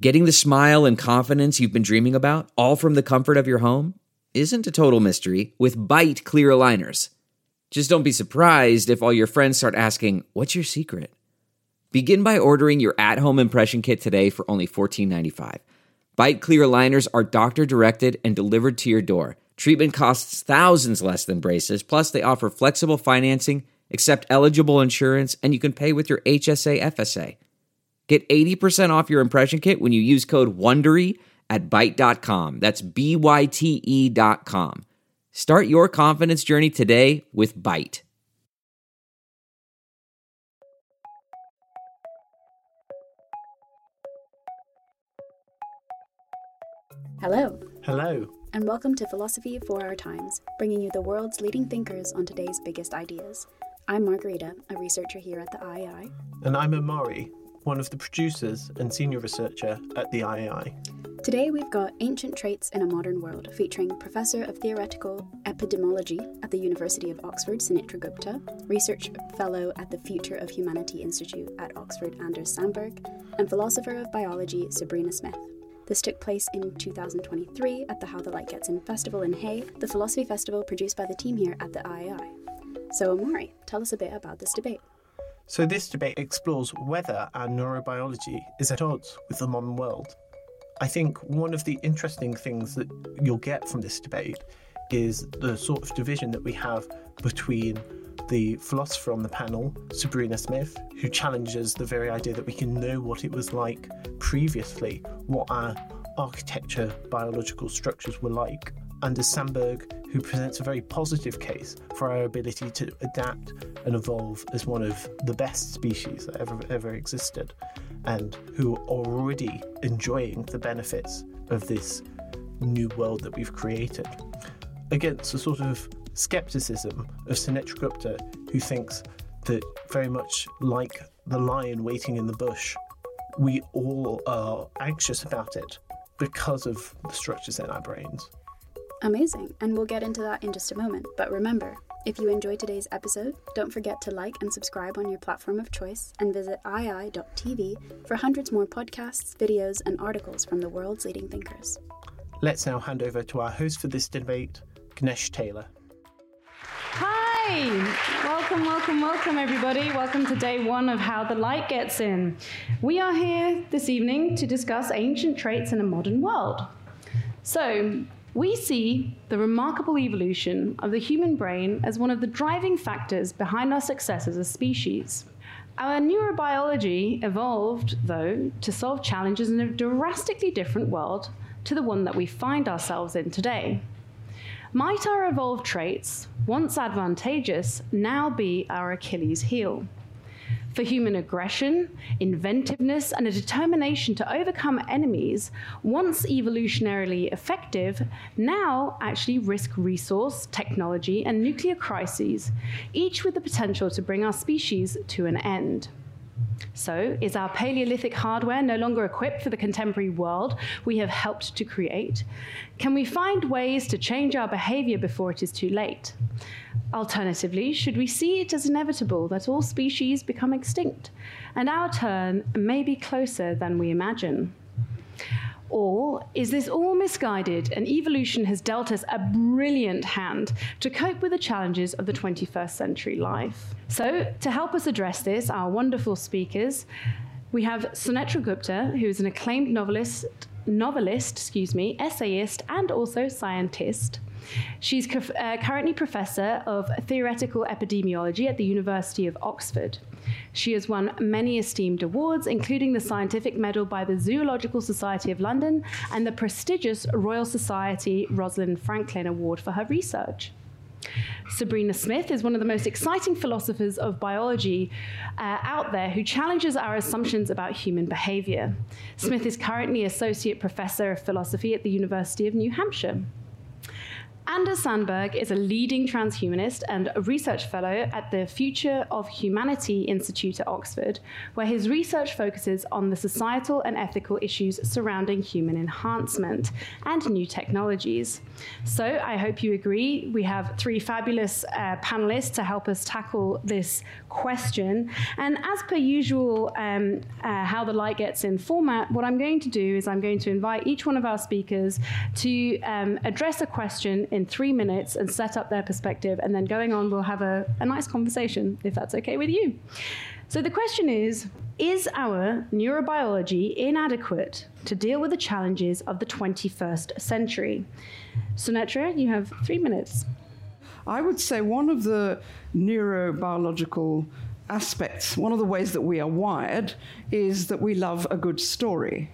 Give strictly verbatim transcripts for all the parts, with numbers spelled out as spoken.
Getting the smile and confidence you've been dreaming about, all from the comfort of your home, isn't a total mystery with Byte clear aligners. Just don't be surprised if all your friends start asking, "What's your secret?" Begin by ordering your at-home impression kit today for only fourteen ninety-five. Byte clear aligners are doctor-directed and delivered to your door. Treatment costs thousands less than braces, plus they offer flexible financing, accept eligible insurance, and you can pay with your H S A F S A. Get eighty percent off your impression kit when you use code WONDERY at byte dot com. That's B Y T E dot com. Start your confidence journey today with Byte. Hello. Hello. And welcome to Philosophy for Our Times, bringing you the world's leading thinkers on today's biggest ideas. I'm Margarita, a researcher here at the I A I. And I'm Amari, one of the producers and senior researcher at the I A I. Today we've got Ancient Traits in a Modern World, featuring Professor of Theoretical Epidemiology at the University of Oxford, Sunetra Gupta, Research Fellow at the Future of Humanity Institute at Oxford, Anders Sandberg, and Philosopher of Biology, Sabrina Smith. This took place in two thousand twenty-three at the How the Light Gets In Festival in Hay, the philosophy festival produced by the team here at the I A I. So Amari, tell us a bit about this debate. So this debate explores whether our neurobiology is at odds with the modern world. I think one of the interesting things that you'll get from this debate is the sort of division that we have between the philosopher on the panel, Sabrina Smith, who challenges the very idea that we can know what it was like previously, what our architecture, biological structures were like. Anders Sandberg, who presents a very positive case for our ability to adapt and evolve as one of the best species that ever ever existed, and who are already enjoying the benefits of this new world that we've created, against a sort of skepticism of Sunetra Gupta, who thinks that very much like the lion waiting in the bush, we all are anxious about it because of the structures in our brains. Amazing, and we'll get into that in just a moment. But remember, if you enjoyed today's episode, don't forget to like and subscribe on your platform of choice and visit i a i dot t v for hundreds more podcasts, videos, and articles from the world's leading thinkers. Let's now hand over to our host for this debate, Ganesh Taylor. Hi! Welcome, welcome, welcome, everybody. Welcome to day one of How the Light Gets In. We are here this evening to discuss ancient traits in a modern world. So, we see the remarkable evolution of the human brain as one of the driving factors behind our success as a species. Our neurobiology evolved, though, to solve challenges in a drastically different world to the one that we find ourselves in today. Might our evolved traits, once advantageous, now be our Achilles heel? For human aggression, inventiveness, and a determination to overcome enemies, once evolutionarily effective, now actually risk resource, technology, and nuclear crises, each with the potential to bring our species to an end. So, is our Paleolithic hardware no longer equipped for the contemporary world we have helped to create? Can we find ways to change our behavior before it is too late? Alternatively, should we see it as inevitable that all species become extinct, and our turn may be closer than we imagine? Or is this all misguided and evolution has dealt us a brilliant hand to cope with the challenges of the twenty-first century life? So, to help us address this, our wonderful speakers, we have Sunetra Gupta, who is an acclaimed novelist, novelist, excuse me, essayist, and also scientist. She's uh, currently Professor of Theoretical Epidemiology at the University of Oxford. She has won many esteemed awards, including the Scientific Medal by the Zoological Society of London and the prestigious Royal Society Rosalind Franklin Award for her research. Sabrina Smith is one of the most exciting philosophers of biology uh, out there who challenges our assumptions about human behavior. Smith is currently Associate Professor of Philosophy at the University of New Hampshire. Anders Sandberg is a leading transhumanist and a research fellow at the Future of Humanity Institute at Oxford, where his research focuses on the societal and ethical issues surrounding human enhancement and new technologies. So I hope you agree. We have three fabulous uh, panelists to help us tackle this question. And as per usual, um, uh, How the Light Gets In format, what I'm going to do is I'm going to invite each one of our speakers to um, address a question in three minutes and set up their perspective, and then going on we'll have a, a nice conversation, if that's okay with you. So the question is, is our neurobiology inadequate to deal with the challenges of the twenty-first century? Sunetra, you have three minutes. I would say one of the neurobiological aspects, one of the ways that we are wired, is that we love a good story.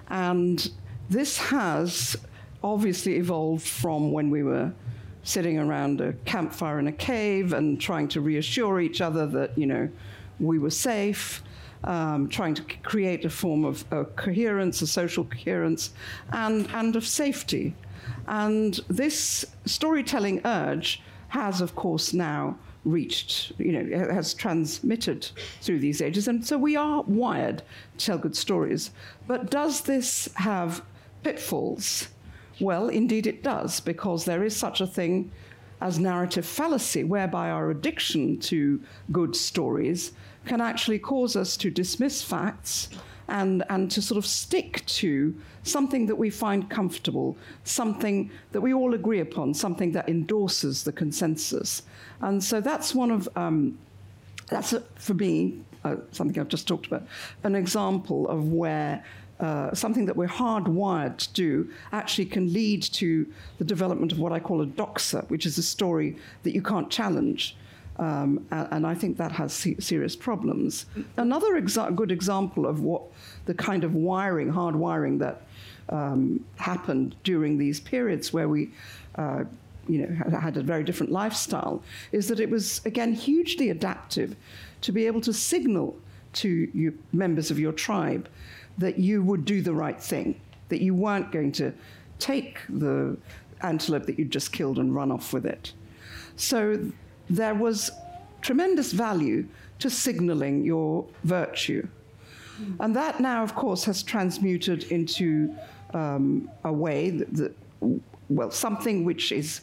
And this has obviously evolved from when we were sitting around a campfire in a cave and trying to reassure each other that, you know, we were safe, um, trying to c- create a form of uh, coherence, a social coherence, and, and of safety. And this storytelling urge has, of course, now reached, you know, has transmitted through these ages. And so we are wired to tell good stories. But does this have pitfalls? Well, indeed it does, because there is such a thing as narrative fallacy, whereby our addiction to good stories can actually cause us to dismiss facts and, and to sort of stick to something that we find comfortable, something that we all agree upon, something that endorses the consensus. And so that's one of, um, that's, a, for me, uh, something I've just talked about, an example of where Uh, something that we're hardwired to do actually can lead to the development of what I call a doxa, which is a story that you can't challenge. Um, and, and I think that has se- serious problems. Another exa- good example of what the kind of wiring, hard wiring that um, happened during these periods where we uh, you know, had a very different lifestyle, is that it was, again, hugely adaptive to be able to signal to you members of your tribe that you would do the right thing, that you weren't going to take the antelope that you'd just killed and run off with it. So there was tremendous value to signaling your virtue. Mm. And that now, of course, has transmuted into um, a way that, that, well, something which is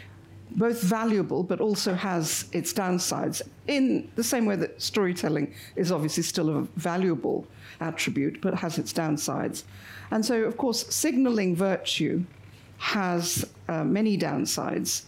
both valuable but also has its downsides, in the same way that storytelling is obviously still a valuable attribute but has its downsides. And so, of course, signaling virtue has uh, many downsides,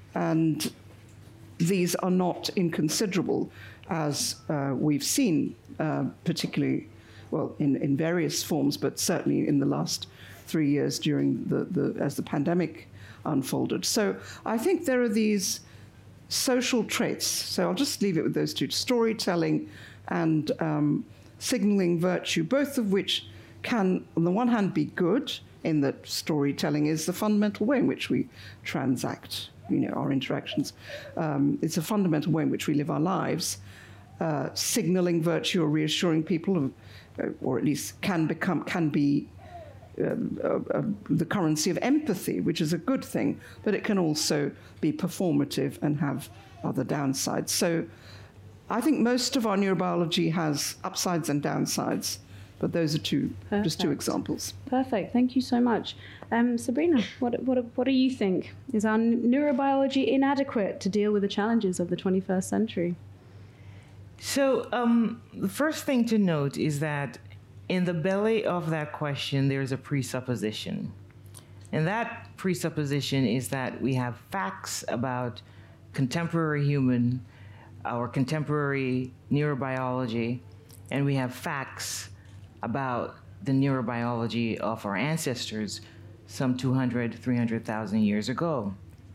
and these are not inconsiderable, as uh, we've seen, uh, particularly, well, in, in various forms, but certainly in the last three years during the, the as the pandemic unfolded. So I think there are these social traits. So I'll just leave it with those two: storytelling and um, signaling virtue, both of which can, on the one hand, be good, in that storytelling is the fundamental way in which we transact, you know, our interactions. Um, it's a fundamental way in which we live our lives. Uh, signaling virtue or reassuring people, of, uh, or at least can become, can be Um, uh, uh, the currency of empathy, which is a good thing, but it can also be performative and have other downsides. So I think most of our neurobiology has upsides and downsides, but those are two, Perfect. just two examples. Perfect. Thank you so much. Um, Sabrina, what, what, what do you think? Is our neurobiology inadequate to deal with the challenges of the twenty-first century? So um, the first thing to note is that in the belly of that question, there's a presupposition. And that presupposition is that we have facts about contemporary human, our contemporary neurobiology, and we have facts about the neurobiology of our ancestors some two hundred, three hundred thousand years ago.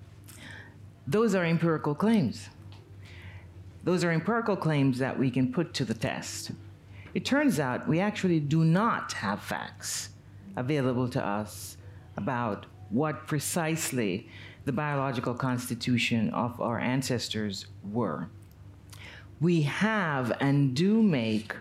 Those are empirical claims. Those are empirical claims that we can put to the test. It turns out we actually do not have facts available to us about what precisely the biological constitution of our ancestors were. We have and do make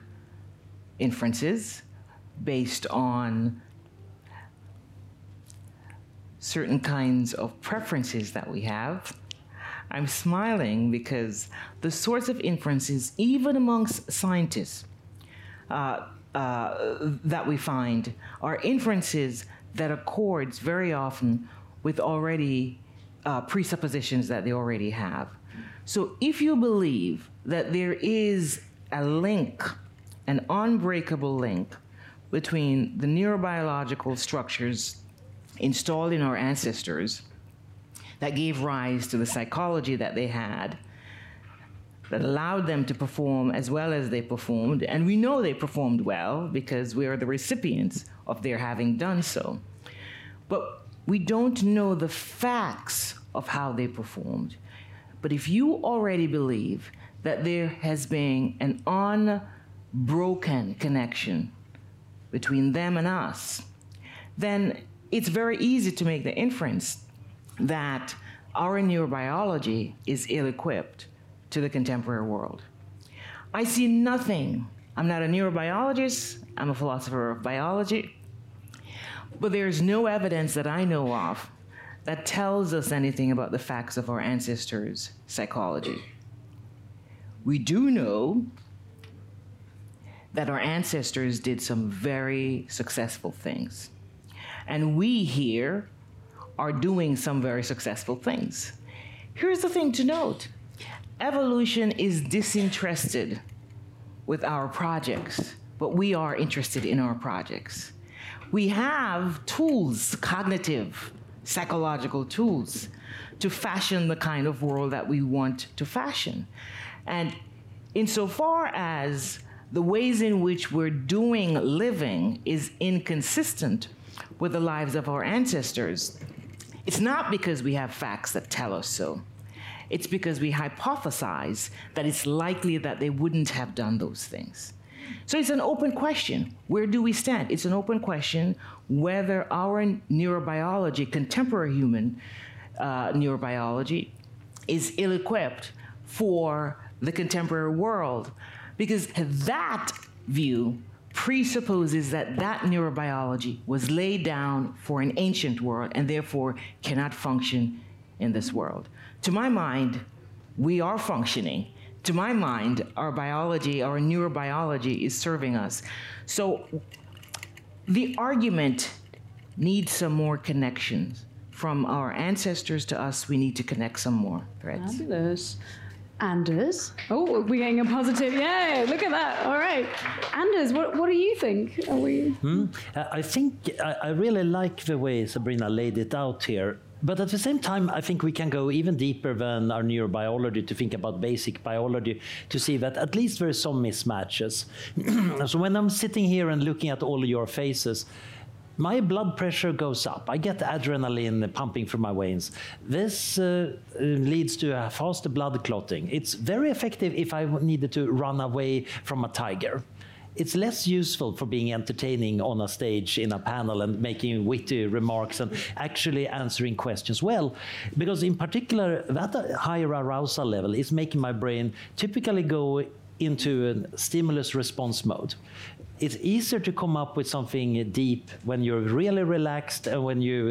inferences based on certain kinds of preferences that we have. I'm smiling because the sorts of inferences, even amongst scientists, uh, uh, that we find are inferences that accords very often with already uh, presuppositions that they already have. So if you believe that there is a link, an unbreakable link between the neurobiological structures installed in our ancestors that gave rise to the psychology that they had, that allowed them to perform as well as they performed, and we know they performed well because we are the recipients of their having done so. But we don't know the facts of how they performed. But if you already believe that there has been an unbroken connection between them and us, then it's very easy to make the inference that our neurobiology is ill-equipped to the contemporary world. I see nothing. I'm not a neurobiologist, I'm a philosopher of biology, but there's no evidence that I know of that tells us anything about the facts of our ancestors' psychology. We do know that our ancestors did some very successful things. And we here are doing some very successful things. Here's the thing to note. Evolution is disinterested with our projects, but we are interested in our projects. We have tools, cognitive, psychological tools, to fashion the kind of world that we want to fashion. And insofar as the ways in which we're doing living is inconsistent with the lives of our ancestors, it's not because we have facts that tell us so. It's because we hypothesize that it's likely that they wouldn't have done those things. So it's an open question. Where do we stand? It's an open question whether our neurobiology, contemporary human uh, neurobiology, is ill-equipped for the contemporary world. Because that view presupposes that that neurobiology was laid down for an ancient world and therefore cannot function in this world. To my mind, we are functioning. To my mind, our biology, our neurobiology is serving us. So the argument needs some more connections. From our ancestors to us, we need to connect some more threads. Fabulous. Anders? Oh, we're getting a positive. Yay, look at that. All right. Anders, what, what do you think? Are we... Hmm? I think I, I really like the way Sabrina laid it out here. But at the same time, I think we can go even deeper than our neurobiology to think about basic biology to see that at least there are some mismatches. So when I'm sitting here and looking at all your faces, my blood pressure goes up. I get adrenaline pumping through my veins. This uh, leads to a faster blood clotting. It's very effective if I needed to run away from a tiger. It's less useful for being entertaining on a stage in a panel and making witty remarks and actually answering questions well, because in particular, that higher arousal level is making my brain typically go into a stimulus response mode. It's easier to come up with something deep when you're really relaxed and when you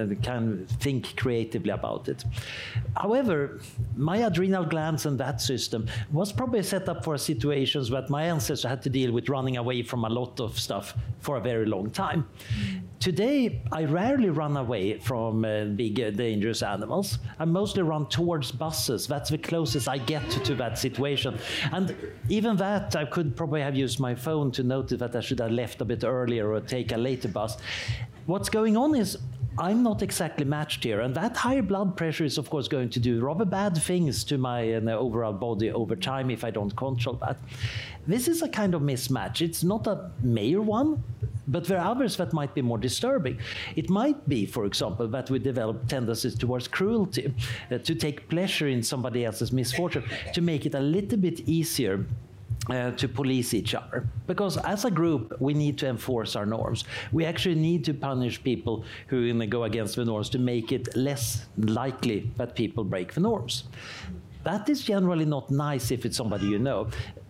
can think creatively about it. However, my adrenal glands and that system was probably set up for situations that my ancestors had to deal with running away from a lot of stuff for a very long time. Today, I rarely run away from uh, big, uh, dangerous animals. I mostly run towards buses. That's the closest I get to, to that situation. And even that, I could probably have used my phone to notice that I should have left a bit earlier or take a later bus. What's going on is I'm not exactly matched here, and that higher blood pressure is, of course, going to do rather bad things to my uh, overall body over time if I don't control that. This is a kind of mismatch. It's not a major one, but there are others that might be more disturbing. It might be, for example, that we develop tendencies towards cruelty, uh, to take pleasure in somebody else's misfortune, to make it a little bit easier Uh, to police each other. Because as a group, we need to enforce our norms. We actually need to punish people who you know, go against the norms to make it less likely that people break the norms. That is generally not nice if it's somebody you know.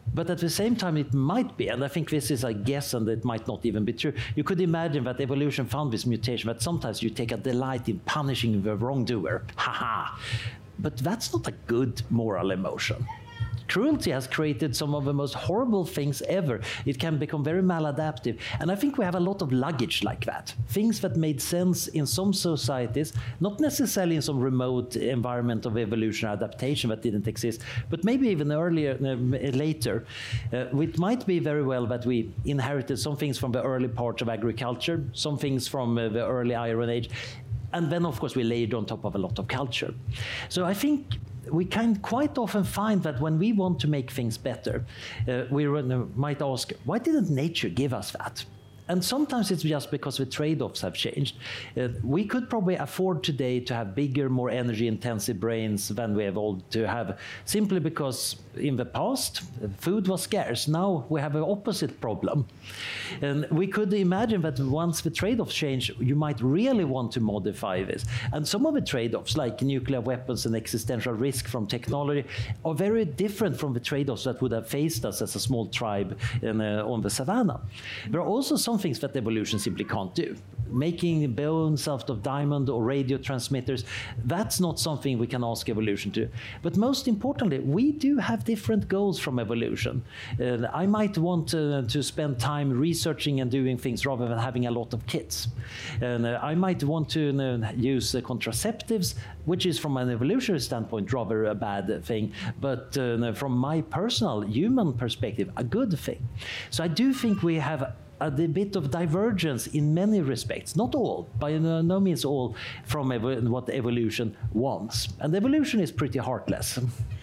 But at the same time, it might be, and I think this is a guess, and it might not even be true. You could imagine that evolution found this mutation, that sometimes you take a delight in punishing the wrongdoer. Ha ha. But that's not a good moral emotion. Cruelty has created some of the most horrible things ever. It can become very maladaptive. And I think we have a lot of luggage like that. Things that made sense in some societies, not necessarily in some remote environment of evolution or adaptation that didn't exist, but maybe even earlier, uh, later. Uh, it might be very well that we inherited some things from the early parts of agriculture, some things from uh, the early Iron Age, and then, of course, we layered on top of a lot of culture. So I think we can quite often find that when we want to make things better, uh, we might ask, why didn't nature give us that? And sometimes it's just because the trade-offs have changed. Uh, we could probably afford today to have bigger, more energy-intensive brains than we have all to have, simply because in the past, food was scarce. Now we have an opposite problem. And we could imagine that once the trade-offs change, you might really want to modify this. And some of the trade-offs, like nuclear weapons and existential risk from technology, are very different from the trade-offs that would have faced us as a small tribe in, uh, on the savannah. There are also some things that evolution simply can't do. Making bones out of diamond or radio transmitters, that's not something we can ask evolution to. But most importantly, we do have different goals from evolution. Uh, I might want uh, to spend time researching and doing things rather than having a lot of kids. And uh, I might want to uh, use uh, contraceptives, which is from an evolutionary standpoint rather a bad thing, but uh, from my personal human perspective, a good thing. So I do think we have a bit of divergence in many respects, not all, by no means all, from ev- what evolution wants. And evolution is pretty heartless.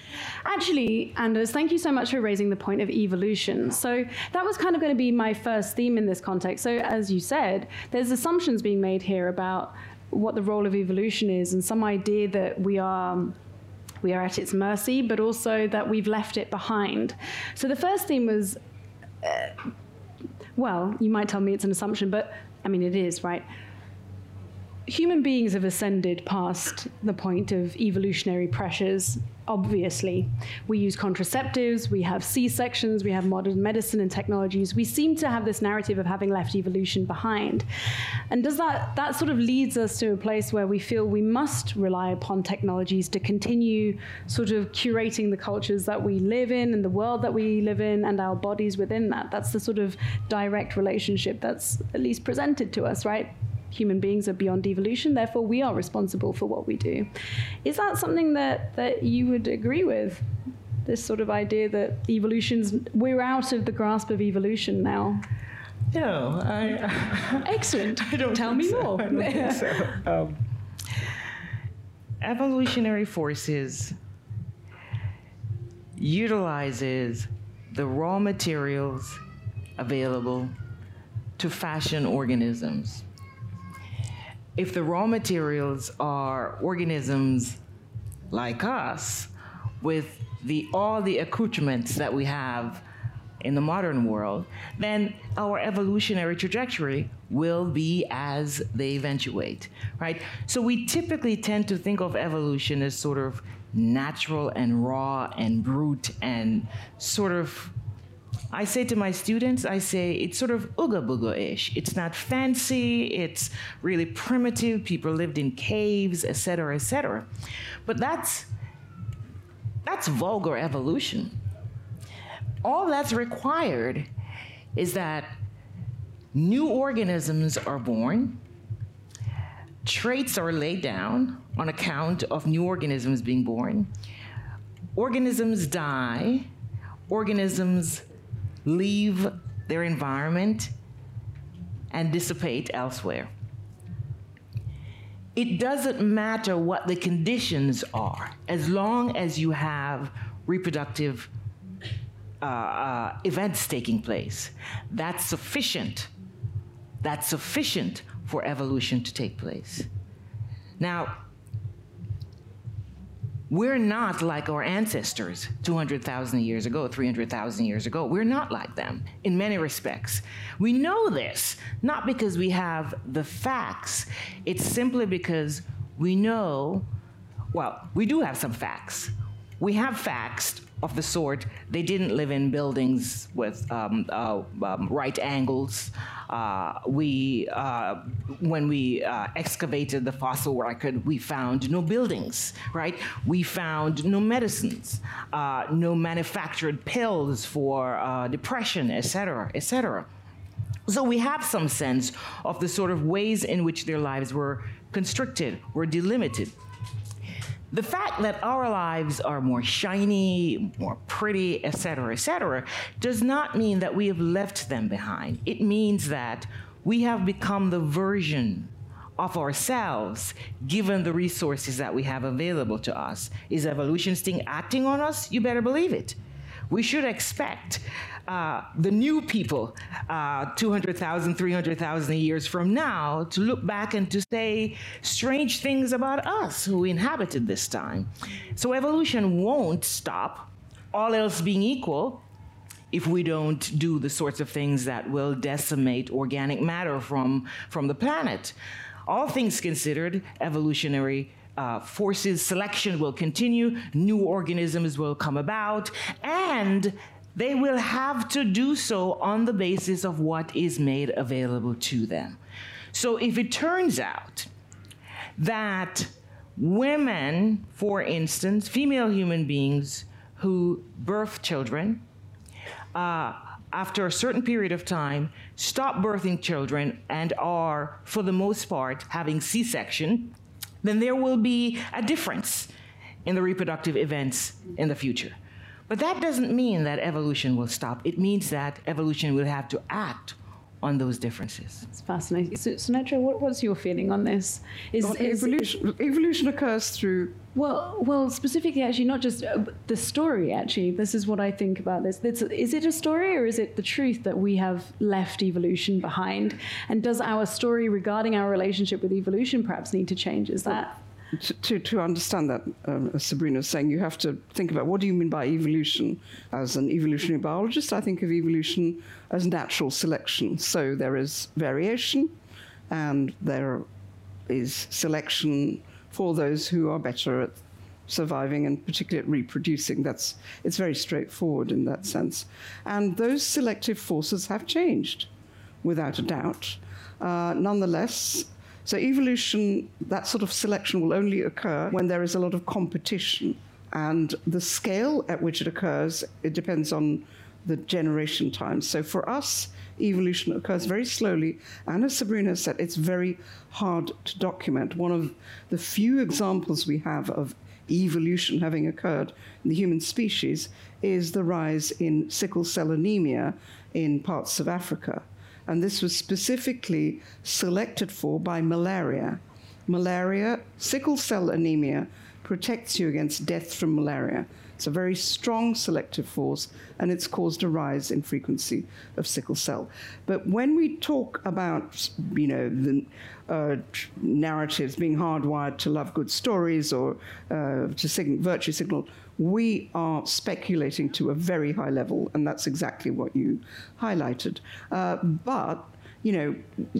Actually, Anders, thank you so much for raising the point of evolution. So that was kind of going to be my first theme in this context. So as you said, there's assumptions being made here about what the role of evolution is, and some idea that we are we are at its mercy, but also that we've left it behind. So the first theme was, uh, well, you might tell me it's an assumption, but I mean, it is, right? Human beings have ascended past the point of evolutionary pressures, obviously. We use contraceptives, we have C-sections, we have modern medicine and technologies. We seem to have this narrative of having left evolution behind. And does that, that sort of leads us to a place where we feel we must rely upon technologies to continue sort of curating the cultures that we live in and the world that we live in and our bodies within that. That's the sort of direct relationship that's at least presented to us, right? Human beings are beyond evolution, therefore we are responsible for what we do. Is that something that, that you would agree with? This sort of idea that evolution's, we're out of the grasp of evolution now? No, I... Excellent. I don't Tell me so. more. I don't think so. Um, evolutionary forces utilizes the raw materials available to fashion organisms. If the raw materials are organisms like us, with the, all the accoutrements that we have in the modern world, then our evolutionary trajectory will be as they eventuate, right? So we typically tend to think of evolution as sort of natural and raw and brute and sort of, I say to my students, I say it's sort of ooga booga-ish. It's not fancy, it's really primitive, people lived in caves, et cetera, et cetera. But that's, that's vulgar evolution. All that's required is that new organisms are born, traits are laid down on account of new organisms being born, organisms die, organisms leave their environment and dissipate elsewhere. It doesn't matter what the conditions are, as long as you have reproductive uh, uh, events taking place. That's sufficient. That's sufficient for evolution to take place. Now, we're not like our ancestors two hundred thousand years ago, three hundred thousand years ago. We're not like them in many respects. We know this, not because we have the facts. It's simply because we know, well, we do have some facts. We have facts of the sort. They didn't live in buildings with um, uh, um, right angles. Uh, we, uh, when we uh, excavated the fossil record, we found no buildings, right? We found no medicines, uh, no manufactured pills for uh, depression, et cetera, et cetera. So we have some sense of the sort of ways in which their lives were constricted, were delimited. The fact that our lives are more shiny, more pretty, et cetera, et cetera, does not mean that we have left them behind. It means that we have become the version of ourselves, given the resources that we have available to us. Is evolution still acting on us? You better believe it. We should expect uh, the new people uh, two hundred thousand, three hundred thousand years from now to look back and to say strange things about us who inhabited this time. So evolution won't stop, all else being equal, if we don't do the sorts of things that will decimate organic matter from, from the planet. All things considered, evolutionary Uh, forces, selection will continue, new organisms will come about, and they will have to do so on the basis of what is made available to them. So if it turns out that women, for instance, female human beings who birth children, uh, after a certain period of time, stop birthing children and are, for the most part, having C-section, then there will be a difference in the reproductive events in the future. But that doesn't mean that evolution will stop. It means that evolution will have to act on those differences. It's fascinating. So, Sunetra, what, what's your feeling on this? Is, Well, is evolution, evolution occurs through Well, well, specifically, actually, not just uh, the story. Actually, this is what I think about this. It's, is it a story, or is it the truth that we have left evolution behind? And does our story regarding our relationship with evolution perhaps need to change? Is that To, to, to understand that, um, as Sabrina was saying, you have to think about what do you mean by evolution? As an evolutionary biologist, I think of evolution as natural selection. So there is variation, and there is selection for those who are better at surviving and particularly at reproducing. That's, it's very straightforward in that sense. And those selective forces have changed, without a doubt. Uh, nonetheless, so evolution, that sort of selection will only occur when there is a lot of competition. And the scale at which it occurs, it depends on the generation time. So for us, evolution occurs very slowly. And as Sabrina said, it's very hard to document. One of the few examples we have of evolution having occurred in the human species is the rise in sickle cell anemia in parts of Africa. And this was specifically selected for by malaria. Malaria, sickle cell anemia, protects you against death from malaria. It's a very strong selective force, and it's caused a rise in frequency of sickle cell. But when we talk about, you know, the uh, narratives being hardwired to love good stories or uh, to sig- virtue signal, we are speculating to a very high level, and that's exactly what you highlighted. Uh, but, you know,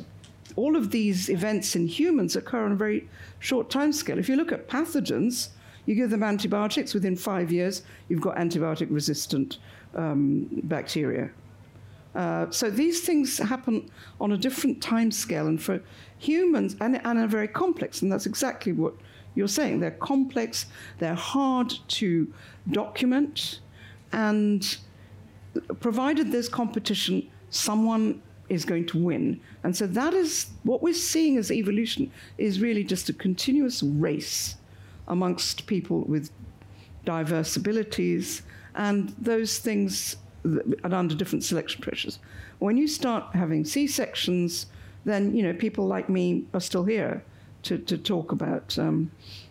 all of these events in humans occur on a very short time scale. If you look at pathogens, you give them antibiotics, within five years, you've got antibiotic-resistant um, bacteria. Uh, so these things happen on a different time scale, and for humans, and, and are very complex, and that's exactly what you're saying. They're complex, they're hard to document, and provided there's competition, someone is going to win. And so that is what we're seeing as evolution, is really just a continuous race amongst people with diverse abilities, and those things and under different selection pressures. When you start having C-sections, then, you know, people like me are still here to, to talk about um,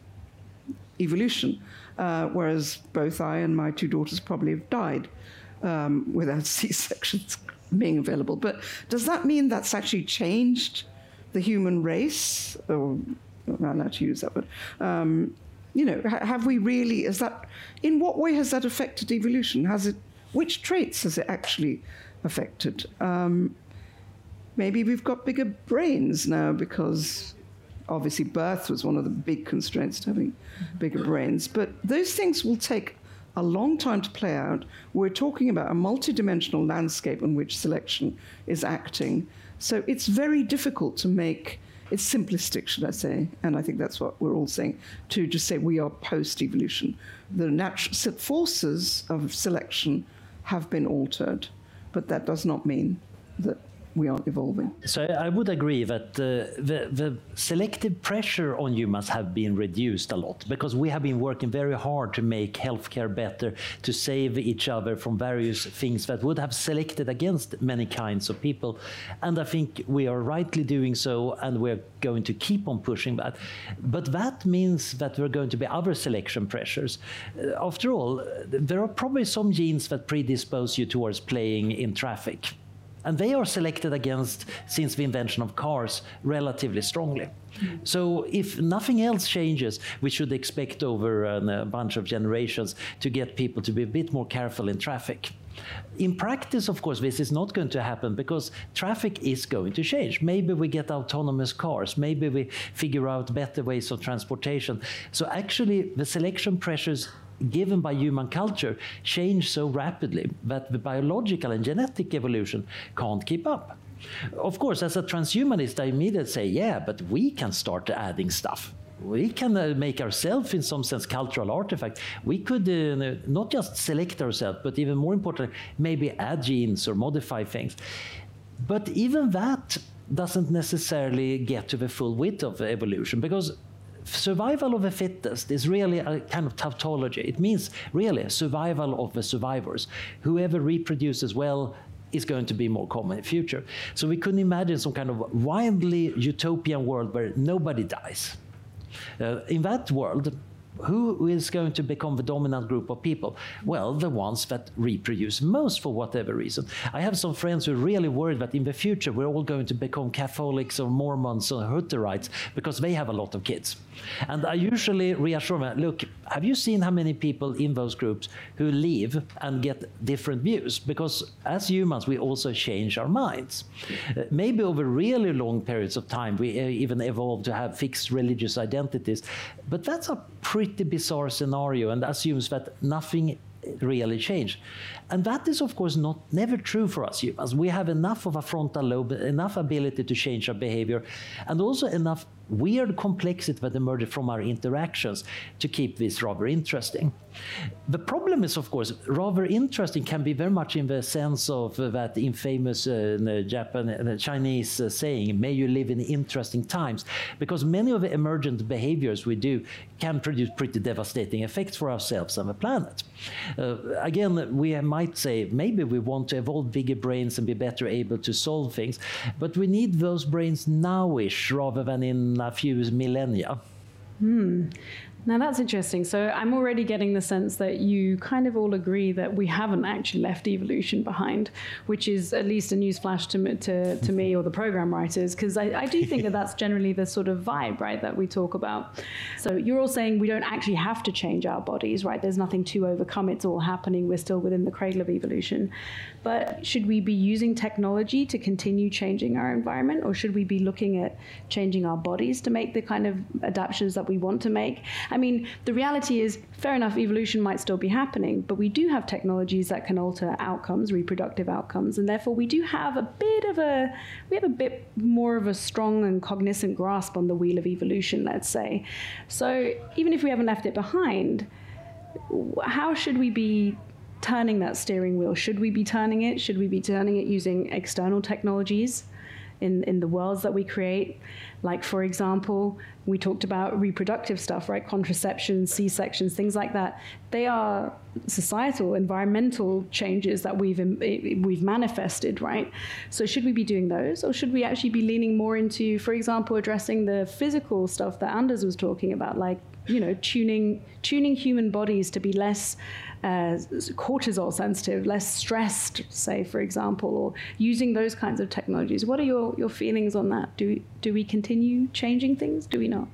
evolution, uh, whereas both I and my two daughters probably have died um, without C-sections being available. But does that mean that's actually changed the human race? Or, I'm not allowed to use that word. Um, you know, ha- have we really, is that, in what way has that affected evolution? Has it, which traits has it actually affected? Um, maybe we've got bigger brains now, because obviously birth was one of the big constraints to having bigger brains. But those things will take a long time to play out. We're talking about a multidimensional landscape in which selection is acting. So it's very difficult to make, it's simplistic, should I say, and I think that's what we're all saying, to just say we are post-evolution. The natural forces of selection have been altered, but that does not mean that we are evolving. So I would agree that uh, the, the selective pressure on humans have been reduced a lot, because we have been working very hard to make healthcare better, to save each other from various things that would have selected against many kinds of people. And I think we are rightly doing so, and we're going to keep on pushing that. But that means that there are going to be other selection pressures. Uh, after all, there are probably some genes that predispose you towards playing in traffic. And they are selected against, since the invention of cars, relatively strongly. Mm. So if nothing else changes, we should expect over a bunch of generations to get people to be a bit more careful in traffic. In practice, of course, this is not going to happen because traffic is going to change. Maybe we get autonomous cars. Maybe we figure out better ways of transportation. So actually, the selection pressures given by human culture change so rapidly that the biological and genetic evolution can't keep up. Of course, as a transhumanist, I immediately say, yeah, but we can start adding stuff. We can uh, make ourselves, in some sense, cultural artifact. We could uh, not just select ourselves, but even more important, maybe add genes or modify things. But even that doesn't necessarily get to the full width of evolution, because survival of the fittest is really a kind of tautology. It means really survival of the survivors. Whoever reproduces well is going to be more common in the future. So we couldn't imagine some kind of wildly utopian world where nobody dies. Uh, in that world, who is going to become the dominant group of people? Well, the ones that reproduce most for whatever reason. I have some friends who are really worried that in the future we're all going to become Catholics or Mormons or Hutterites because they have a lot of kids. And I usually reassure them, look, have you seen how many people in those groups who leave and get different views? Because as humans, we also change our minds. Uh, maybe over really long periods of time, we uh, even evolved to have fixed religious identities. But that's a pretty bizarre scenario and assumes that nothing really changed. And that is, of course, not never true for us humans. We have enough of a frontal lobe, enough ability to change our behavior, and also enough weird complexity that emerges from our interactions to keep this rather interesting. The problem is, of course, rather interesting can be very much in the sense of uh, that infamous uh, Japan, uh, Chinese uh, saying, may you live in interesting times, because many of the emergent behaviors we do can produce pretty devastating effects for ourselves and the planet. Uh, again, we might say maybe we want to evolve bigger brains and be better able to solve things, but we need those brains now-ish rather than in a few millennia. Hmm. Now that's interesting. So I'm already getting the sense that you kind of all agree that we haven't actually left evolution behind, which is at least a newsflash to, to, to me or the program writers, because I, I do think that that's generally the sort of vibe, right, that we talk about. So you're all saying we don't actually have to change our bodies, right? There's nothing to overcome. It's all happening. We're still within the cradle of evolution. But should we be using technology to continue changing our environment, or should we be looking at changing our bodies to make the kind of adaptations that we want to make? I mean, the reality is, fair enough, evolution might still be happening, but we do have technologies that can alter outcomes, reproductive outcomes, and therefore we do have a bit of a, we have a bit more of a strong and cognizant grasp on the wheel of evolution, let's say. So even if we haven't left it behind, how should we be turning that steering wheel? Should we be turning it? Should we be turning it using external technologies in, in the worlds that we create? Like, for example, we talked about reproductive stuff, right? Contraception, C-sections, things like that. They are societal, environmental changes that we've we've manifested, right? So should we be doing those, or should we actually be leaning more into, for example, addressing the physical stuff that Anders was talking about, like, you know, tuning tuning human bodies to be less uh, cortisol sensitive, less stressed, say, for example, or using those kinds of technologies? What are your, your feelings on that? Do we, do we continue changing things? Do we not?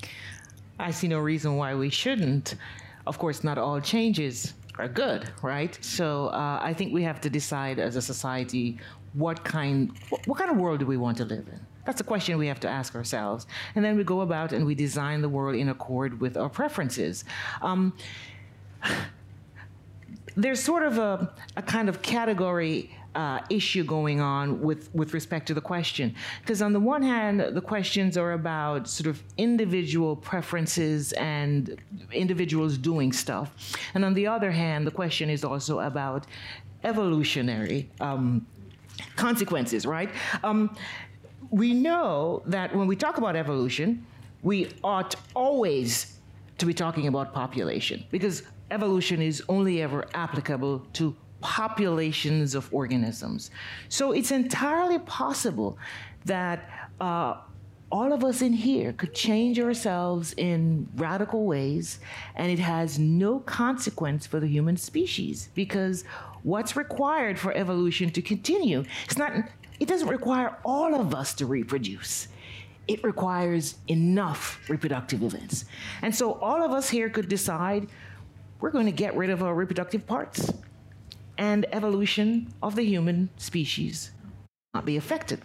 I see no reason why we shouldn't. Of course, not all changes are good, right? So uh, I think we have to decide as a society what kind, what, what kind of world do we want to live in? That's a question we have to ask ourselves. And then we go about and we design the world in accord with our preferences. Um, there's sort of a, a kind of category uh, issue going on with, with respect to the question. Because on the one hand, the questions are about sort of individual preferences and individuals doing stuff. And on the other hand, the question is also about evolutionary um, consequences, right? Um, we know that when we talk about evolution, we ought always to be talking about population, because evolution is only ever applicable to populations of organisms. So it's entirely possible that uh, all of us in here could change ourselves in radical ways, and it has no consequence for the human species, because what's required for evolution to continue, it's not, it doesn't require all of us to reproduce. It requires enough reproductive events. And so all of us here could decide we're going to get rid of our reproductive parts, and evolution of the human species not be affected.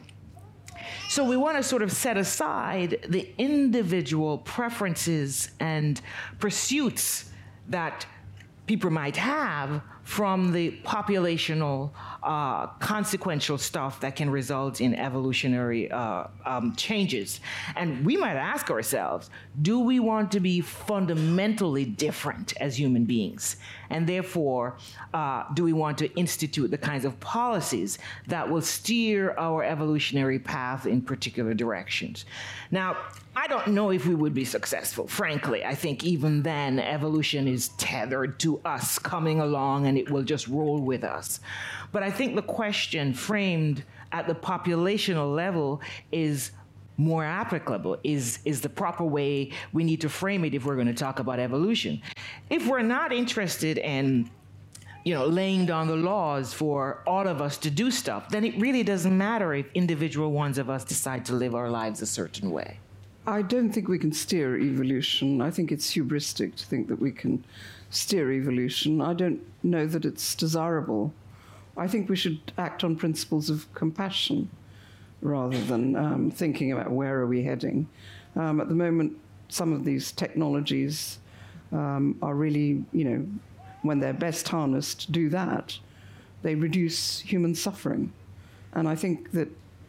So we want to sort of set aside the individual preferences and pursuits that people might have from the populational uh, consequential stuff that can result in evolutionary uh, um, changes. And we might ask ourselves, do we want to be fundamentally different as human beings? And therefore, uh, do we want to institute the kinds of policies that will steer our evolutionary path in particular directions? Now, I don't know if we would be successful, frankly. I think even then, evolution is tethered to us coming along, and it will just roll with us. But I think the question framed at the populational level is more applicable, is, is the proper way we need to frame it if we're going to talk about evolution. If we're not interested in, you know, laying down the laws for all of us to do stuff, then it really doesn't matter if individual ones of us decide to live our lives a certain way. I don't think we can steer evolution. I think it's hubristic to think that we can steer evolution. I don't know that it's desirable. I think we should act on principles of compassion rather than um, thinking about where are we heading. Um, at the moment, some of these technologies um, are really, you know, when they're best harnessed, do that. They reduce human suffering. And I think that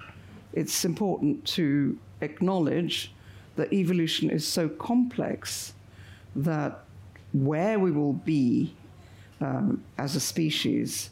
it's important to acknowledge that evolution is so complex that where we will be um, as a species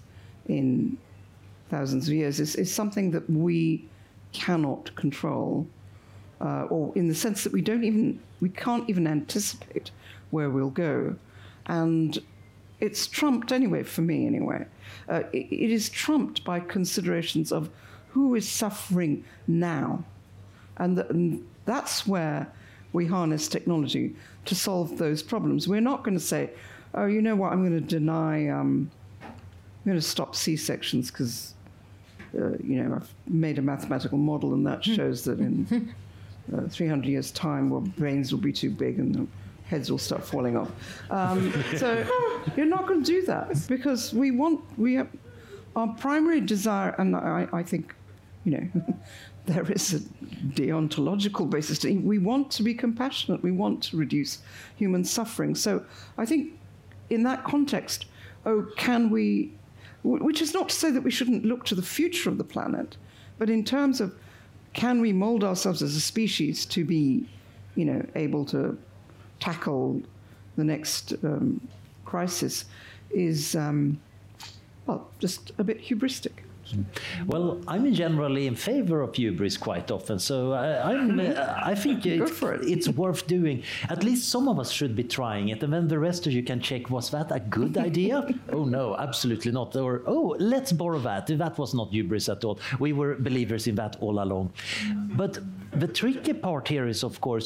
in thousands of years is, is something that we cannot control, uh, or in the sense that we don't even, we can't even anticipate where we'll go. And it's trumped anyway, for me anyway. Uh, it, it is trumped by considerations of who is suffering now. And, the, and that's where we harness technology to solve those problems. We're not going to say, oh, you know what, I'm going to deny, um, I'm going to stop C-sections because, uh, you know, I've made a mathematical model and that shows that in uh, three hundred years' time, well, brains will be too big and the heads will start falling off. Um, so you're not going to do that because we want, we have, our primary desire, and I, I think, you know, there is a deontological basis to it. We want to be compassionate. We want to reduce human suffering. So I think in that context, oh, can we, which is not to say that we shouldn't look to the future of the planet, but in terms of can we mold ourselves as a species to be, you know, able to tackle the next um, crisis is, um, well, just a bit hubristic. Well, I'm generally in favor of hubris quite often, so I, I'm, uh, I think it, it. it's worth doing. At least some of us should be trying it, and then the rest of you can check, was that a good idea? Oh, no, absolutely not. Or, oh, let's borrow that. That was not hubris at all. We were believers in that all along. But the tricky part here is, of course,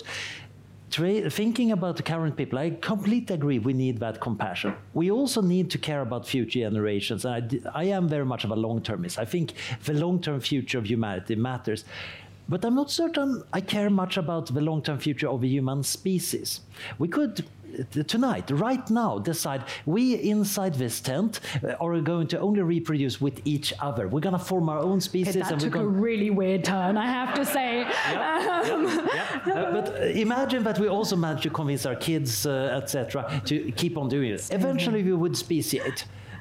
Tra- thinking about the current people, I completely agree we need that compassion. We also need to care about future generations. And I, d- I am very much of a long-termist. I think the long-term future of humanity matters. But I'm not certain I care much about the long-term future of a human species. We could, uh, tonight, right now, decide we inside this tent uh, are going to only reproduce with each other. We're going to form our own species. That and took we're a gonna... really weird turn, I have to say. Yep, um, yep, yep. Uh, but uh, imagine that we also manage to convince our kids, uh, et cetera, to keep on doing it. Eventually, we would speciate.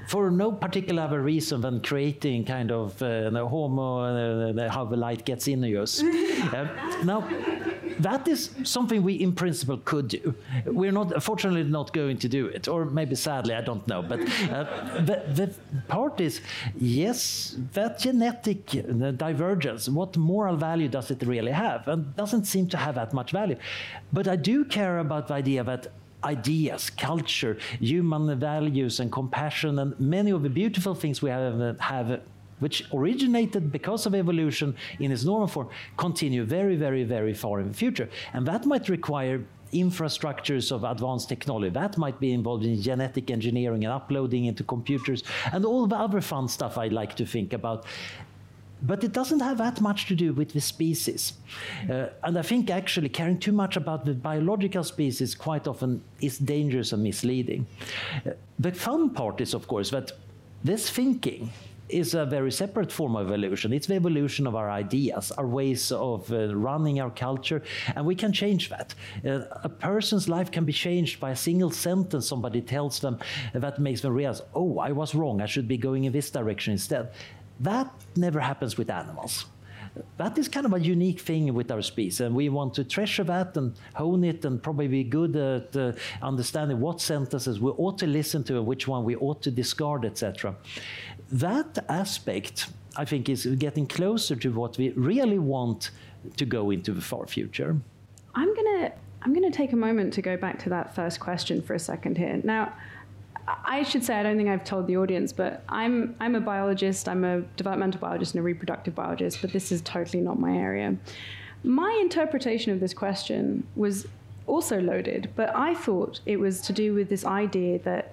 for no particular reason than creating kind of uh, the homo, uh, how the light gets in us. uh, now, that is something we, in principle, could do. We're not, fortunately, not going to do it, or maybe sadly, I don't know. But uh, the, the part is, yes, that genetic uh, divergence, what moral value does it really have? And doesn't seem to have that much value. But I do care about the idea that ideas, culture, human values and compassion, and many of the beautiful things we have, uh, have which originated because of evolution in its normal form, continue very, very, very far in the future. And that might require infrastructures of advanced technology. That might be involved in genetic engineering and uploading into computers and all the other fun stuff I like to think about. But it doesn't have that much to do with the species. Uh, and I think actually caring too much about the biological species quite often is dangerous and misleading. Uh, the fun part is, of course, that this thinking is a very separate form of evolution. It's the evolution of our ideas, our ways of uh, running our culture, and we can change that. Uh, a person's life can be changed by a single sentence somebody tells them that makes them realize, oh, I was wrong, I should be going in this direction instead. That never happens with animals. That is kind of a unique thing with our species, and we want to treasure that and hone it and probably be good at uh, understanding what sentences we ought to listen to and which one we ought to discard, et cetera. That aspect, I think, is getting closer to what we really want to go into the far future. I'm gonna I'm gonna take a moment to go back to that first question for a second here. Now, I should say, I don't think I've told the audience, but I'm I'm a biologist, I'm a developmental biologist and a reproductive biologist, but this is totally not my area. My interpretation of this question was also loaded, but I thought it was to do with this idea that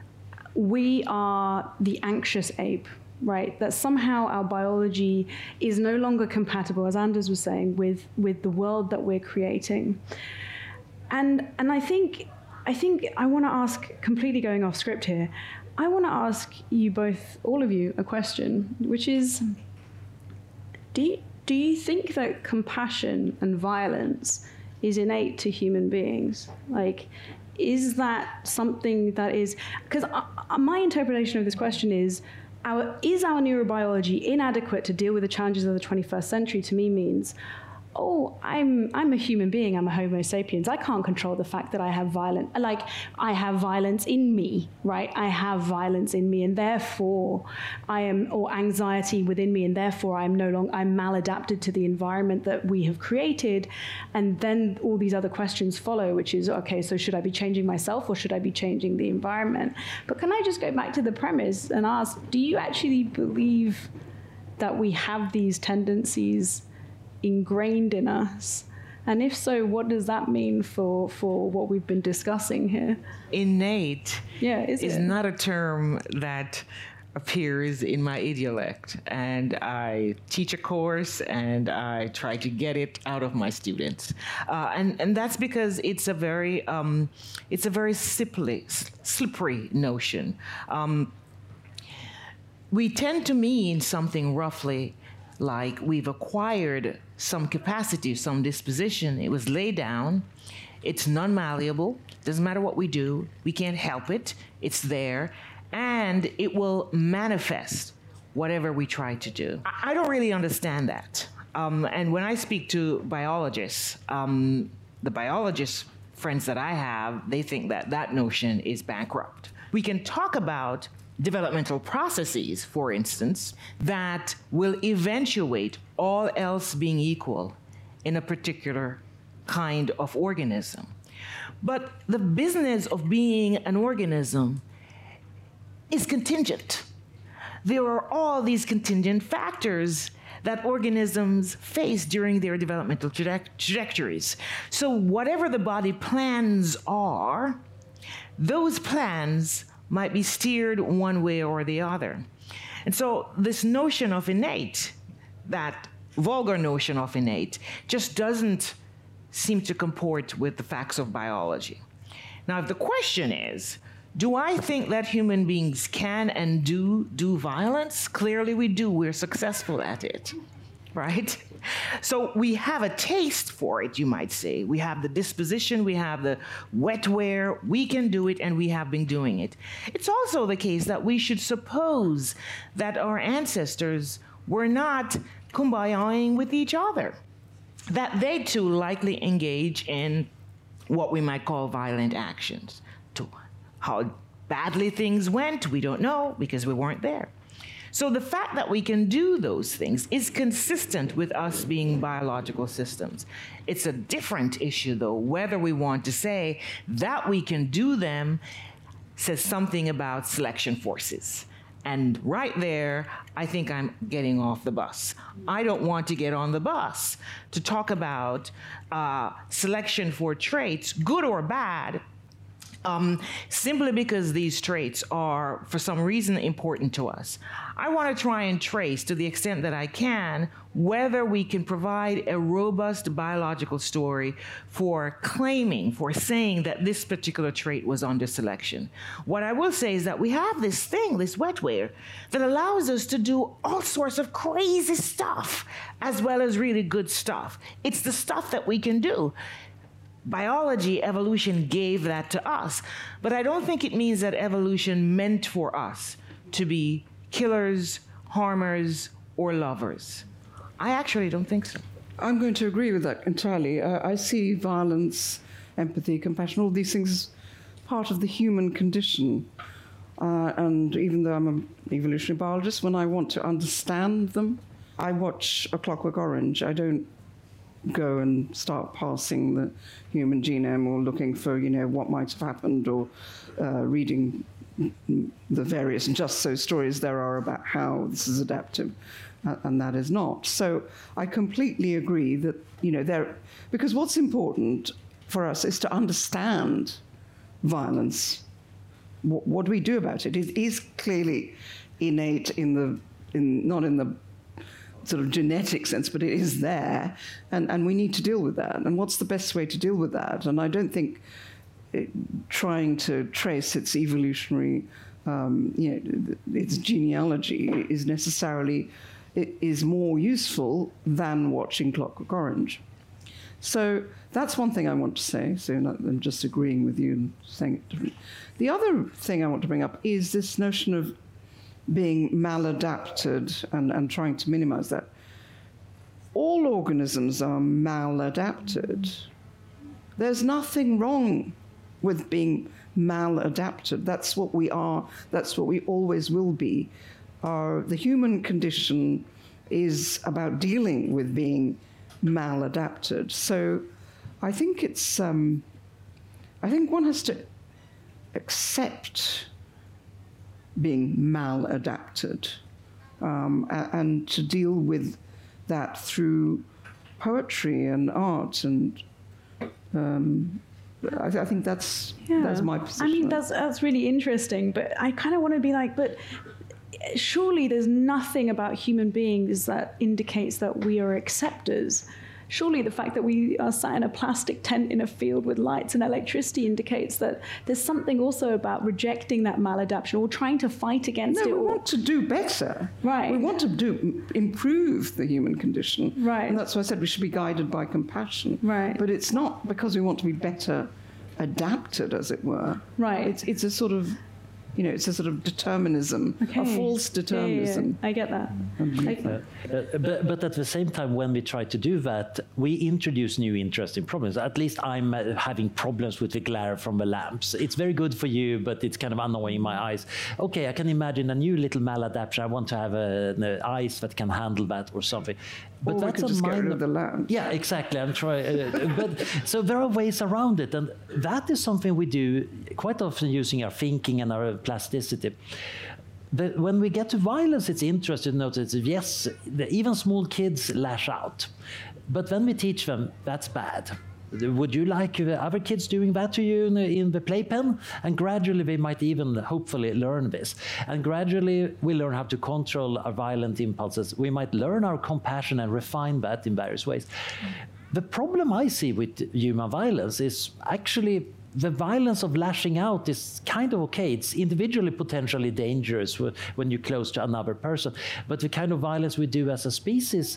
we are the anxious ape, right? That somehow our biology is no longer compatible, as Anders was saying, with, with the world that we're creating. And and I think I think I want to ask, completely going off script here, I want to ask you both, all of you, a question, which is, do you, do you think that compassion and violence is innate to human beings? Like, is that something that is, because my interpretation of this question is, our, is our neurobiology inadequate to deal with the challenges of the twenty-first century? To me means, oh, I'm I'm a human being, I'm a Homo sapiens. I can't control the fact that I have violence, like I have violence in me, right? I have violence in me, and therefore I am, or anxiety within me, and therefore I'm no longer, I'm maladapted to the environment that we have created. And then all these other questions follow, which is, okay, so should I be changing myself or should I be changing the environment? But can I just go back to the premise and ask, do you actually believe that we have these tendencies ingrained in us? And if so, what does that mean for, for what we've been discussing here? Innate yeah, is, is it? not a term that appears in my idiolect. And I teach a course and I try to get it out of my students. Uh, and, and that's because it's a very, um, it's a very slippery, slippery notion. Um, we tend to mean something roughly like we've acquired some capacity, some disposition. It was laid down. It's non-malleable. Doesn't matter what we do. We can't help it. It's there. And it will manifest whatever we try to do. I, I don't really understand that. Um, and when I speak to biologists, um, the biologist friends that I have, they think that that notion is bankrupt. We can talk about developmental processes, for instance, that will eventuate, all else being equal, in a particular kind of organism. But the business of being an organism is contingent. There are all these contingent factors that organisms face during their developmental traje- trajectories. So whatever the body plans are, those plans might be steered one way or the other. And so this notion of innate, that vulgar notion of innate, just doesn't seem to comport with the facts of biology. Now, if the question is, do I think that human beings can and do do violence? Clearly we do. We're successful at it. right? So we have a taste for it, you might say. We have the disposition, we have the wetware, we can do it, and we have been doing it. It's also the case that we should suppose that our ancestors were not kumbayaing with each other, that they too likely engage in what we might call violent actions. To how badly things went, we don't know because we weren't there. So the fact that we can do those things is consistent with us being biological systems. It's a different issue, though, whether we want to say that we can do them says something about selection forces. And right there, I think I'm getting off the bus. I don't want to get on the bus to talk about uh, selection for traits, good or bad, Um, simply because these traits are, for some reason, important to us. I want to try and trace, to the extent that I can, whether we can provide a robust biological story for claiming, for saying that this particular trait was under selection. What I will say is that we have this thing, this wetware, that allows us to do all sorts of crazy stuff, as well as really good stuff. It's the stuff that we can do. Biology, evolution gave that to us. But I don't think it means that evolution meant for us to be killers, harmers, or lovers. I actually don't think so. I'm going to agree with that entirely. Uh, I see violence, empathy, compassion, all these things as part of the human condition. Uh, and even though I'm an evolutionary biologist, when I want to understand them, I watch A Clockwork Orange. I don't go and start parsing the human genome or looking for, you know, what might have happened, or uh, reading the various just so stories there are about how this is adaptive, uh, and that is not. So I completely agree that, you know, there, because what's important for us is to understand violence. What, what do we do about it? It is clearly innate in the, in not in the sort of genetic sense, but it is there, and, and we need to deal with that. And what's the best way to deal with that? And I don't think it, trying to trace its evolutionary, um, you know, its genealogy is necessarily, it is more useful than watching Clockwork Orange. So that's one thing I want to say, so not, I'm just agreeing with you and saying it differently. The other thing I want to bring up is this notion of being maladapted and, and trying to minimize that. All organisms are maladapted. There's nothing wrong with being maladapted. That's what we are. That's what we always will be. Our, the human condition is about dealing with being maladapted. So I think it's, um, I think one has to accept being maladapted, um, and to deal with that through poetry and art, and um, I, th- I think that's yeah. that's my position. I mean, that's that's really interesting, but I kind of want to be like, but surely there's nothing about human beings that indicates that we are acceptors. Surely the fact that we are sat in a plastic tent in a field with lights and electricity indicates that there's something also about rejecting that maladaptation or trying to fight against no, it. we or... want to do better. Right. We want to do improve the human condition. Right. And that's why I said we should be guided by compassion. Right. But it's not because we want to be better adapted, as it were. Right. It's it's a sort of, you know, it's a sort of determinism, Okay. a false determinism. Yeah, yeah, yeah. I get that. I get that. Uh, but, but at the same time, when we try to do that, we introduce new interesting problems. At least I'm uh, having problems with the glare from the lamps. It's very good for you, but it's kind of annoying my eyes. Okay, I can imagine a new little maladaptation. I want to have a, an eyes that can handle that or something. But Or we that's could a just get rid minor- of the lamps. Yeah, exactly. I'm trying. Uh, but so there are ways around it, and that is something we do quite often using our thinking and our plasticity. The, when we get to violence, it's interesting to notice, yes, the, even small kids lash out. But when we teach them, that's bad. Would you like uh, other kids doing that to you in the, in the playpen? And gradually they might even hopefully learn this. And gradually we learn how to control our violent impulses. We might learn our compassion and refine that in various ways. The problem I see with human violence is actually the violence of lashing out is kind of okay. It's individually potentially dangerous when you're close to another person. But the kind of violence we do as a species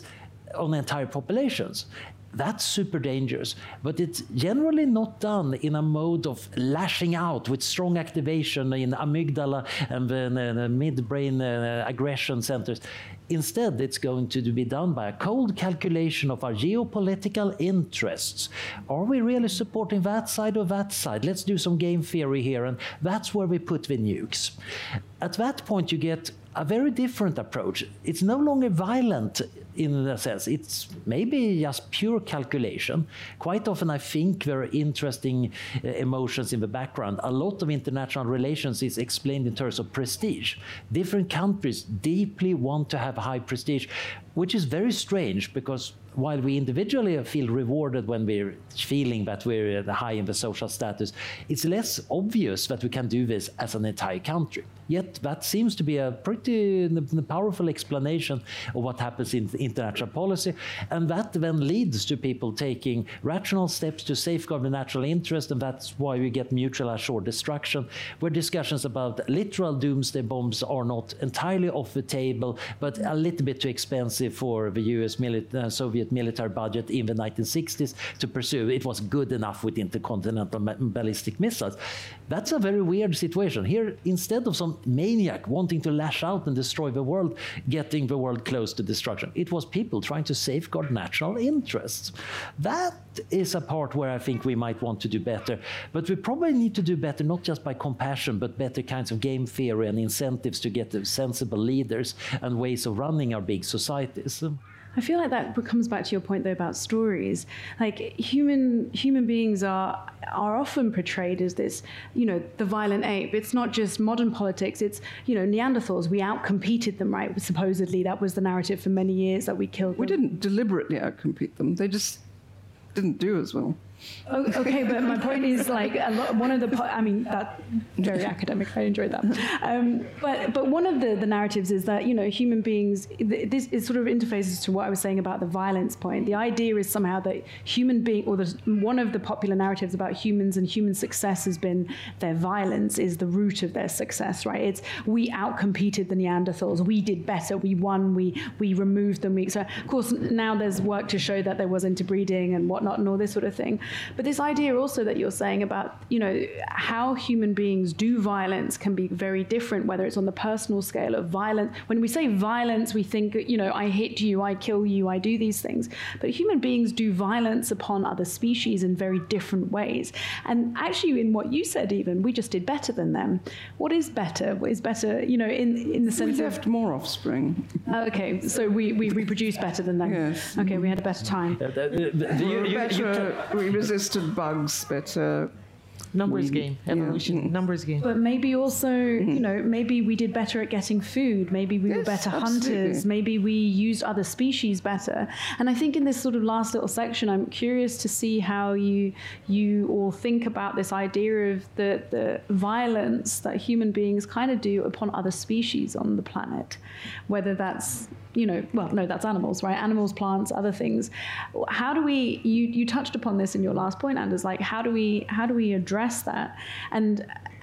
on entire populations. That's super dangerous, but it's generally not done in a mode of lashing out with strong activation in amygdala and the, the midbrain uh, aggression centers. Instead, it's going to be done by a cold calculation of our geopolitical interests. Are we really supporting that side or that side? Let's do some game theory here, and that's where we put the nukes. At that point, you get a very different approach. It's no longer violent in a sense. It's maybe just pure calculation. Quite often I think there are interesting uh, emotions in the background. A lot of international relations is explained in terms of prestige. Different countries deeply want to have high prestige, which is very strange because while we individually feel rewarded when we're feeling that we're high in the social status, it's less obvious that we can do this as an entire country. Yet that seems to be a pretty powerful explanation of what happens in international policy, and that then leads to people taking rational steps to safeguard the national interest, and that's why we get mutual assured destruction, where discussions about literal doomsday bombs are not entirely off the table, but a little bit too expensive for the U S mili- uh, Soviet military budget in the nineteen sixties to pursue. It was good enough with intercontinental ballistic missiles. That's a very weird situation. Here, instead of some maniac wanting to lash out and destroy the world, getting the world close to destruction, it was people trying to safeguard national interests. That is a part where I think we might want to do better. But we probably need to do better, not just by compassion, but better kinds of game theory and incentives to get sensible leaders and ways of running our big societies. I feel like that comes back to your point, though, about stories. Like human human beings are are often portrayed as this, you know, the violent ape. It's not just modern politics. It's, you know, Neanderthals. We outcompeted them, right? Supposedly, that was the narrative for many years, that we killed them. We didn't deliberately outcompete them. They just didn't do as well. Oh, okay, but my point is, like, a lot, one of the, po- I mean, that's very academic, I enjoyed that. Um, but but one of the, the narratives is that, you know, human beings, this is sort of interfaces to what I was saying about the violence point. The idea is somehow that human being, or the, one of the popular narratives about humans and human success has been their violence is the root of their success, right? It's, we outcompeted the Neanderthals, we did better, we won, we we removed them. We, so, of course, now there's work to show that there was interbreeding and whatnot and all this sort of thing. But this idea also that you're saying about, you know, how human beings do violence can be very different, whether it's on the personal scale of violence. When we say violence, we think, you know, I hit you, I kill you, I do these things. But human beings do violence upon other species in very different ways. And actually, in what you said, even, we just did better than them. What is better? What is better, you know, in, in the sense we left of... more offspring. Okay, so we, we reproduced better than them. Yes. Okay, we had a better time. Uh, the, the, the, you, you, better, you we resisted bugs better. Numbers We- game, yeah. evolution, numbers game. But maybe also, you know, maybe we did better at getting food. Maybe we were Yes, better absolutely. hunters. Maybe we used other species better. And I think in this sort of last little section, I'm curious to see how you you all think about this idea of the, the violence that human beings kind of do upon other species on the planet, whether that's, you know, well, no, that's animals, right? Animals, plants, other things. How do we, you, you touched upon this in your last point, Anders, like how do we, how do we address that? And,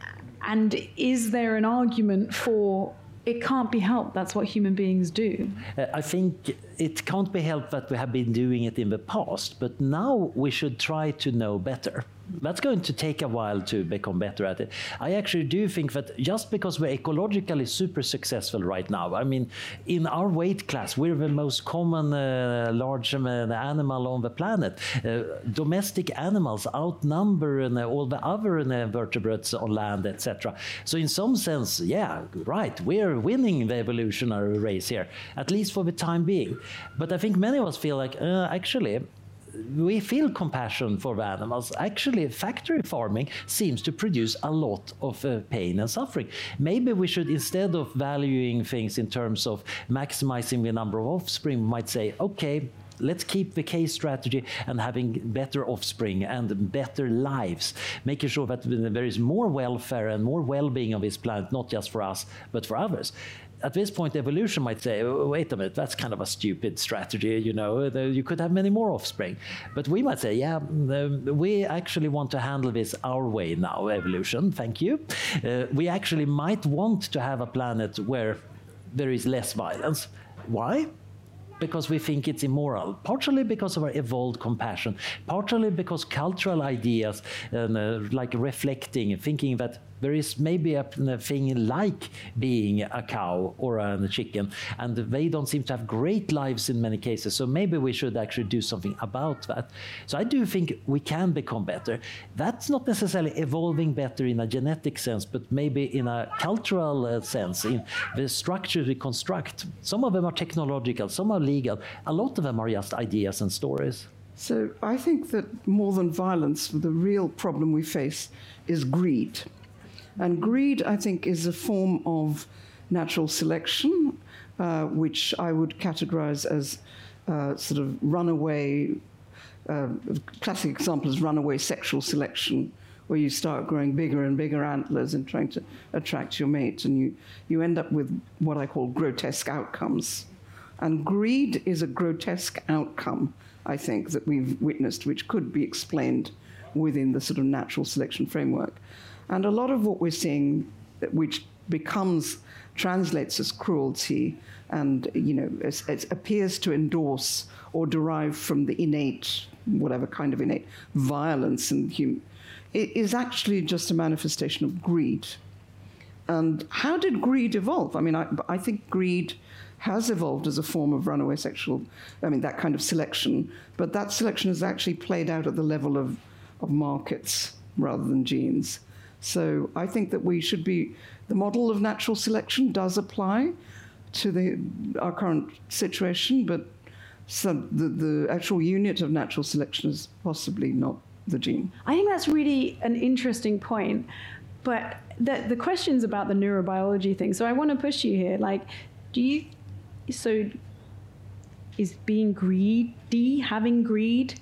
and is there an argument for it can't be helped, that's what human beings do? Uh, I think it can't be helped that we have been doing it in the past, but now we should try to know better. That's going to take a while to become better at it. I actually do think that just because we're ecologically super successful right now, I mean, in our weight class, we're the most common uh, large um, uh, animal on the planet. Uh, domestic animals outnumber uh, all the other uh, vertebrates on land, et cetera. So in some sense, yeah, right, we're winning the evolutionary race here, at least for the time being. But I think many of us feel like, uh, actually, we feel compassion for the animals. Actually, factory farming seems to produce a lot of uh, pain and suffering. Maybe we should, instead of valuing things in terms of maximizing the number of offspring, we might say, okay, let's keep the case strategy and having better offspring and better lives, making sure that there is more welfare and more well-being of this planet, not just for us, but for others. At this point, evolution might say, oh, wait a minute, that's kind of a stupid strategy, you know, you could have many more offspring. But we might say, yeah, we actually want to handle this our way now, evolution, thank you. Uh, we actually might want to have a planet where there is less violence. Why? because we think it's immoral, partially because of our evolved compassion, partially because cultural ideas, and, uh, like reflecting, thinking that there is maybe a, a thing like being a cow or a chicken, and they don't seem to have great lives in many cases, so maybe we should actually do something about that. So I do think we can become better. That's not necessarily evolving better in a genetic sense, but maybe in a cultural uh, sense, in the structures we construct. Some of them are technological, some are legal, a lot of them are just ideas and stories. So I think that more than violence, the real problem we face is greed. And greed, I think, is a form of natural selection, uh, which I would categorize as uh, sort of runaway, uh, classic example is runaway sexual selection, where you start growing bigger and bigger antlers and trying to attract your mate, and you, you end up with what I call grotesque outcomes. And greed is a grotesque outcome, I think, that we've witnessed, which could be explained within the sort of natural selection framework. And a lot of what we're seeing, which becomes, translates as cruelty and, you know, it, it appears to endorse or derive from the innate, whatever kind of innate violence in human, it is actually just a manifestation of greed. And how did greed evolve? I mean, I, I think greed has evolved as a form of runaway sexual, I mean, that kind of selection, but that selection has actually played out at the level of, of markets rather than genes. So I think that we should be, the model of natural selection does apply to the, our current situation, but some, the, the actual unit of natural selection is possibly not the gene. I think that's really an interesting point, but the, the question's about the neurobiology thing. So I want to push you here. Like, do you, so is being greedy, having greed,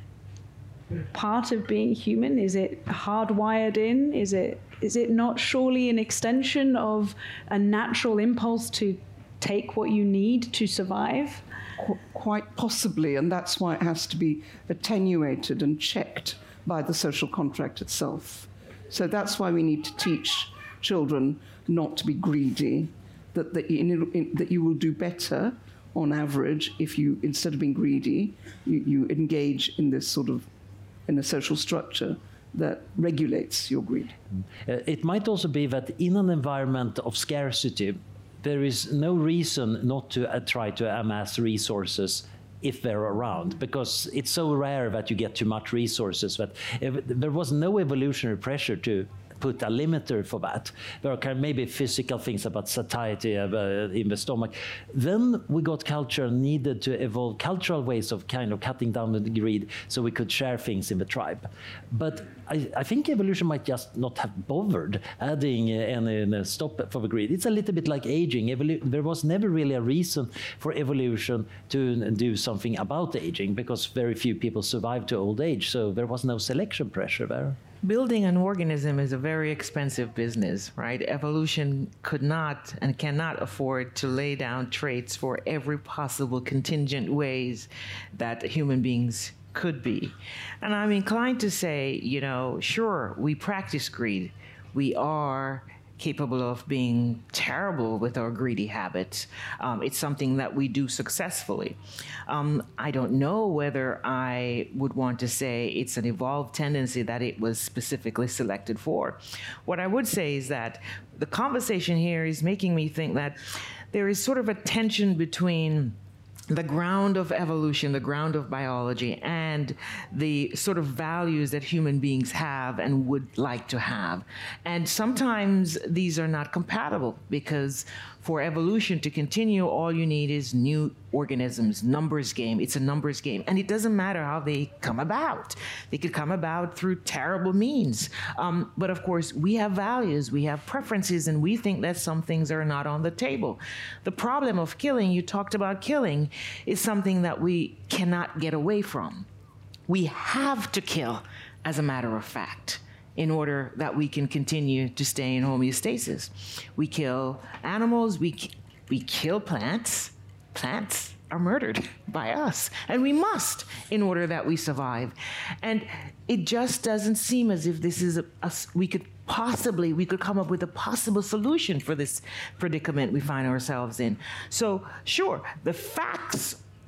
part of being human? Is it hardwired in? Is it is it not surely an extension of a natural impulse to take what you need to survive? Qu- quite possibly, and that's why it has to be attenuated and checked by the social contract itself. So that's why we need to teach children not to be greedy, that, that, in, in, that you will do better on average if you, instead of being greedy, you, you engage in this sort of in a social structure that regulates your greed. Uh, it might also be that in an environment of scarcity, there is no reason not to uh, try to amass resources if they're around, because it's so rare that you get too much resources that if, there was no evolutionary pressure to put a limiter for that. There are kind of maybe physical things about satiety uh, in the stomach. Then we got culture needed to evolve cultural ways of kind of cutting down the greed so we could share things in the tribe. But I, I think evolution might just not have bothered adding uh, any, any stop for the greed. It's a little bit like aging. Evolu- there was never really a reason for evolution to do something about aging, because very few people survive to old age, so there was no selection pressure there. Building an organism is a very expensive business, right? Evolution could not and cannot afford to lay down traits for every possible contingent ways that human beings could be. And I'm inclined to say, you know, sure, we practice greed. We are capable of being terrible with our greedy habits. Um, it's something that we do successfully. Um, I don't know whether I would want to say it's an evolved tendency that it was specifically selected for. What I would say is that the conversation here is making me think that there is sort of a tension between the ground of evolution, the ground of biology, and the sort of values that human beings have and would like to have. And sometimes these are not compatible, because for evolution to continue, all you need is new organisms, numbers game. It's a numbers game. And it doesn't matter how they come about. They could come about through terrible means. Um, but of course, we have values, we have preferences, and we think that some things are not on the table. The problem of killing, you talked about killing, is something that we cannot get away from. We have to kill, as a matter of fact, in order that we can continue to stay in homeostasis. We kill animals, we, we kill plants. Plants are murdered by us, and we must in order that we survive. And it just doesn't seem as if this is a, a we could possibly, we could come up with a possible solution for this predicament we find ourselves in. So sure, the facts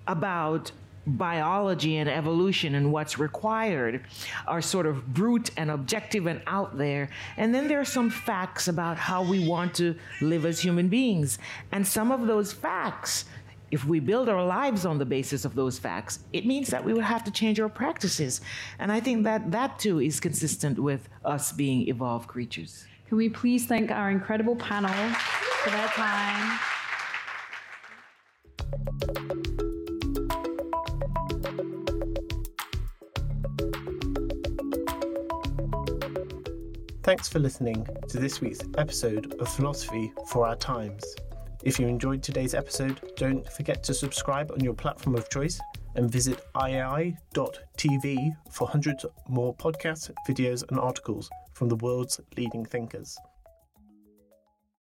about biology and evolution and what's required are sort of brute and objective and out there. And then there are some facts about how we want to live as human beings. And some of those facts, if we build our lives on the basis of those facts, it means that we would have to change our practices. And I think that that too is consistent with us being evolved creatures. Can we please thank our incredible panel for their time? Thanks for listening to this week's episode of Philosophy for Our Times. If you enjoyed today's episode, don't forget to subscribe on your platform of choice and visit I A I dot T V for hundreds more podcasts, videos and articles from the world's leading thinkers.